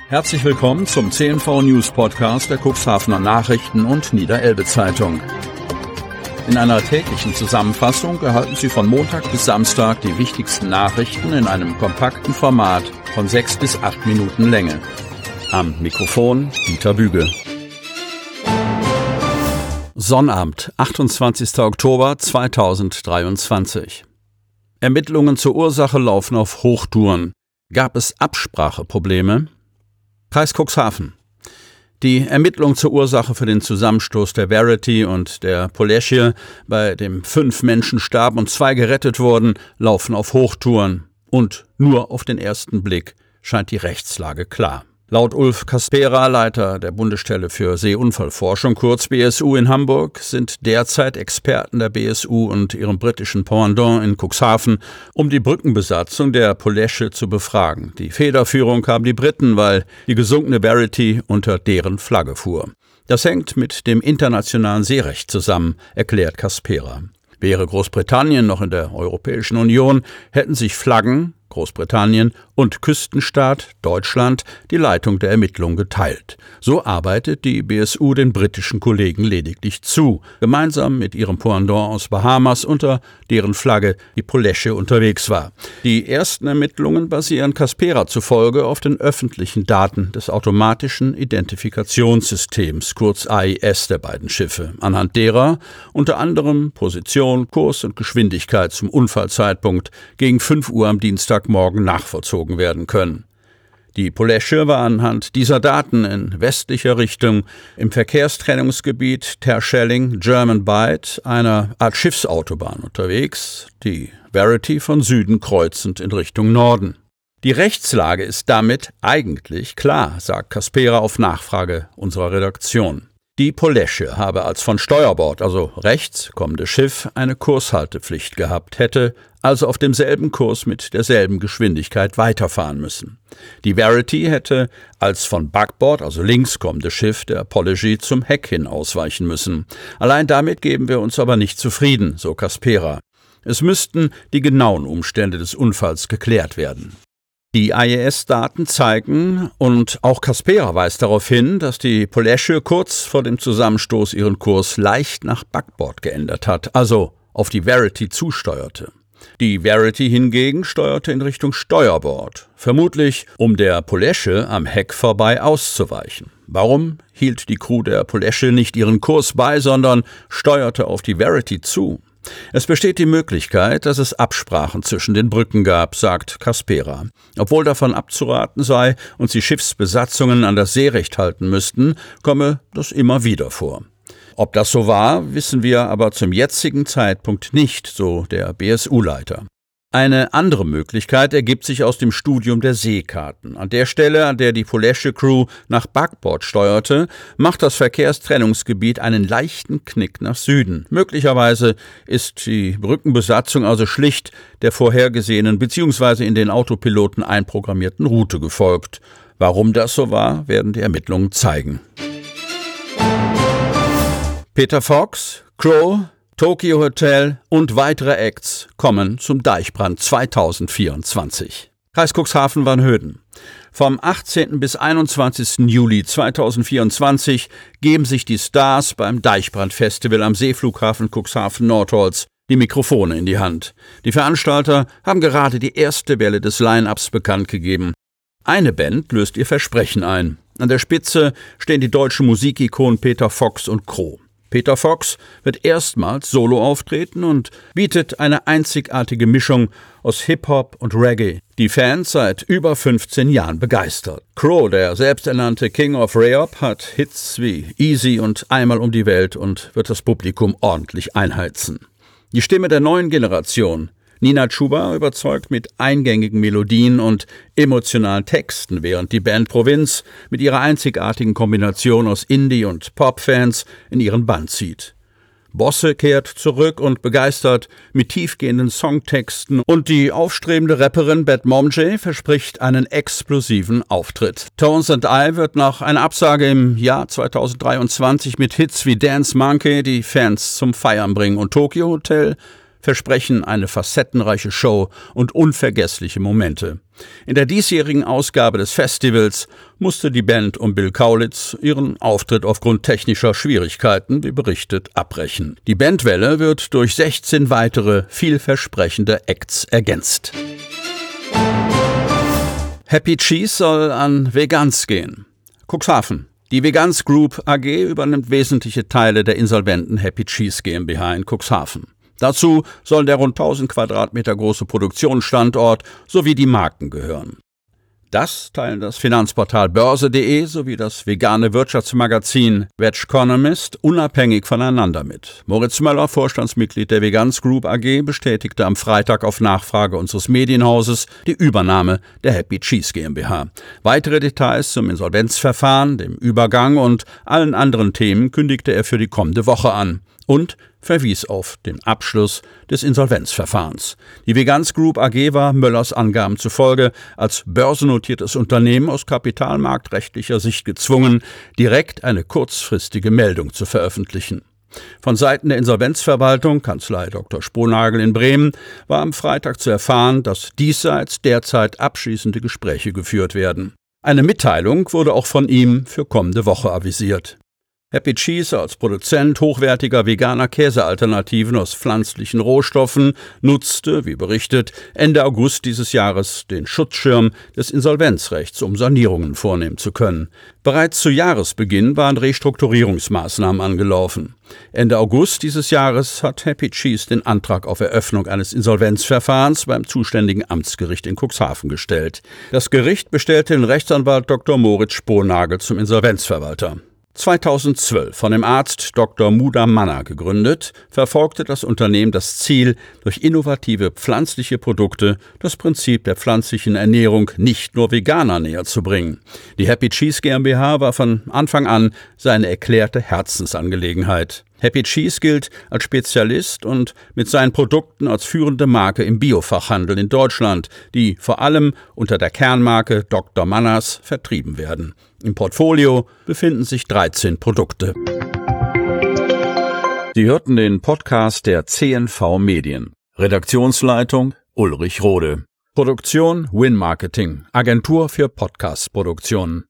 Herzlich willkommen zum CNV News Podcast der Cuxhavener Nachrichten und Niederelbe Zeitung. In einer täglichen Zusammenfassung erhalten Sie von Montag bis Samstag die wichtigsten Nachrichten in einem kompakten Format von 6 bis 8 Minuten Länge. Am Mikrofon Dieter Büge. Sonnabend, 28. Oktober 2023. Ermittlungen zur Ursache laufen auf Hochtouren. Gab es Abspracheprobleme? Kreis Cuxhaven. Die Ermittlungen zur Ursache für den Zusammenstoß der Verity und der Polesje, bei dem 5 Menschen starben und 2 gerettet wurden, laufen auf Hochtouren. Und nur auf den ersten Blick scheint die Rechtslage klar. Laut Ulf Kaspera, Leiter der Bundesstelle für Seeunfallforschung, kurz BSU in Hamburg, sind derzeit Experten der BSU und ihrem britischen Pendant in Cuxhaven, um die Brückenbesatzung der Polesje zu befragen. Die Federführung haben die Briten, weil die gesunkene Verity unter deren Flagge fuhr. Das hängt mit dem internationalen Seerecht zusammen, erklärt Kaspera. Wäre Großbritannien noch in der Europäischen Union, hätten sich Flaggen, Großbritannien und Küstenstaat Deutschland die Leitung der Ermittlungen geteilt. So arbeitet die BSU den britischen Kollegen lediglich zu, gemeinsam mit ihrem Pendant aus Bahamas, unter deren Flagge die Polesje unterwegs war. Die ersten Ermittlungen basieren Kaspera zufolge auf den öffentlichen Daten des automatischen Identifikationssystems, kurz AIS, der beiden Schiffe, anhand derer unter anderem Position, Kurs und Geschwindigkeit zum Unfallzeitpunkt gegen 5 Uhr am Dienstagmorgen nachvollzogen werden können. Die Polesje war anhand dieser Daten in westlicher Richtung im Verkehrstrennungsgebiet Terschelling, German Bight, einer Art Schiffsautobahn unterwegs, die Verity von Süden kreuzend in Richtung Norden. Die Rechtslage ist damit eigentlich klar, sagt Kaspera auf Nachfrage unserer Redaktion. Die Polesje habe als von Steuerbord, also rechts kommende Schiff, eine Kurshaltepflicht gehabt, hätte also auf demselben Kurs mit derselben Geschwindigkeit weiterfahren müssen. Die Verity hätte als von Backbord, also links kommende Schiff der Polesje, zum Heck hin ausweichen müssen. Allein damit geben wir uns aber nicht zufrieden, so Kaspera. Es müssten die genauen Umstände des Unfalls geklärt werden. Die AIS-Daten zeigen, und auch Kaspera weist darauf hin, dass die Polesje kurz vor dem Zusammenstoß ihren Kurs leicht nach Backbord geändert hat, also auf die Verity zusteuerte. Die Verity hingegen steuerte in Richtung Steuerbord, vermutlich um der Polesje am Heck vorbei auszuweichen. Warum hielt die Crew der Polesje nicht ihren Kurs bei, sondern steuerte auf die Verity zu? Es besteht die Möglichkeit, dass es Absprachen zwischen den Brücken gab, sagt Kaspera. Obwohl davon abzuraten sei und sie Schiffsbesatzungen an das Seerecht halten müssten, komme das immer wieder vor. Ob das so war, wissen wir aber zum jetzigen Zeitpunkt nicht, so der BSU-Leiter. Eine andere Möglichkeit ergibt sich aus dem Studium der Seekarten. An der Stelle, an der die Polesje-Crew nach Backbord steuerte, macht das Verkehrstrennungsgebiet einen leichten Knick nach Süden. Möglicherweise ist die Brückenbesatzung also schlicht der vorhergesehenen bzw. in den Autopiloten einprogrammierten Route gefolgt. Warum das so war, werden die Ermittlungen zeigen. Peter Fox, Crow, Tokyo Hotel und weitere Acts kommen zum Deichbrand 2024. Kreis Cuxhaven-Vanhöden. Vom 18. bis 21. Juli 2024 geben sich die Stars beim Deichbrand-Festival am Seeflughafen Cuxhaven-Nordholz die Mikrofone in die Hand. Die Veranstalter haben gerade die erste Welle des Line-Ups bekannt gegeben. Eine Band löst ihr Versprechen ein. An der Spitze stehen die deutschen Musikikonen Peter Fox und Crow. Peter Fox wird erstmals solo auftreten und bietet eine einzigartige Mischung aus Hip-Hop und Reggae, die Fans seit über 15 Jahren begeistert. Crow, der selbsternannte King of Rap, hat Hits wie Easy und Einmal um die Welt und wird das Publikum ordentlich einheizen. Die Stimme der neuen Generation, Nina Chuba, überzeugt mit eingängigen Melodien und emotionalen Texten, während die Band Provinz mit ihrer einzigartigen Kombination aus Indie- und Pop-Fans in ihren Bann zieht. Bosse kehrt zurück und begeistert mit tiefgehenden Songtexten, und die aufstrebende Rapperin Bad Mom J verspricht einen explosiven Auftritt. Tones and I wird nach einer Absage im Jahr 2023 mit Hits wie Dance Monkey die Fans zum Feiern bringen, und Tokyo Hotel versprechen eine facettenreiche Show und unvergessliche Momente. In der diesjährigen Ausgabe des Festivals musste die Band um Bill Kaulitz ihren Auftritt aufgrund technischer Schwierigkeiten, wie berichtet, abbrechen. Die Bandwelle wird durch 16 weitere, vielversprechende Acts ergänzt. Happy Cheese soll an Veganz gehen. Cuxhaven. Die Veganz Group AG übernimmt wesentliche Teile der insolventen Happy Cheese GmbH in Cuxhaven. Dazu sollen der rund 1000 Quadratmeter große Produktionsstandort sowie die Marken gehören. Das teilen das Finanzportal Börse.de sowie das vegane Wirtschaftsmagazin Vegconomist unabhängig voneinander mit. Moritz Möller, Vorstandsmitglied der Veganz Group AG, bestätigte am Freitag auf Nachfrage unseres Medienhauses die Übernahme der Happy Cheese GmbH. Weitere Details zum Insolvenzverfahren, dem Übergang und allen anderen Themen kündigte er für die kommende Woche an und verwies auf den Abschluss des Insolvenzverfahrens. Die Veganz Group AG war Möllers Angaben zufolge als börsennotiertes Unternehmen aus kapitalmarktrechtlicher Sicht gezwungen, direkt eine kurzfristige Meldung zu veröffentlichen. Von Seiten der Insolvenzverwaltung, Kanzlei Dr. Sponagel in Bremen, war am Freitag zu erfahren, dass diesseits derzeit abschließende Gespräche geführt werden. Eine Mitteilung wurde auch von ihm für kommende Woche avisiert. Happy Cheese als Produzent hochwertiger veganer Käsealternativen aus pflanzlichen Rohstoffen nutzte, wie berichtet, Ende August dieses Jahres den Schutzschirm des Insolvenzrechts, um Sanierungen vornehmen zu können. Bereits zu Jahresbeginn waren Restrukturierungsmaßnahmen angelaufen. Ende August dieses Jahres hat Happy Cheese den Antrag auf Eröffnung eines Insolvenzverfahrens beim zuständigen Amtsgericht in Cuxhaven gestellt. Das Gericht bestellte den Rechtsanwalt Dr. Moritz Sponagel zum Insolvenzverwalter. 2012 von dem Arzt Dr. Muda Manna gegründet, verfolgte das Unternehmen das Ziel, durch innovative pflanzliche Produkte das Prinzip der pflanzlichen Ernährung nicht nur Veganern näher zu bringen. Die Happy Cheese GmbH war von Anfang an seine erklärte Herzensangelegenheit. Happy Cheese gilt als Spezialist und mit seinen Produkten als führende Marke im Biofachhandel in Deutschland, die vor allem unter der Kernmarke Dr. Mannas vertrieben werden. Im Portfolio befinden sich 13 Produkte. Sie hörten den Podcast der CNV Medien. Redaktionsleitung Ulrich Rode. Produktion Win Marketing, Agentur für Podcast-Produktionen.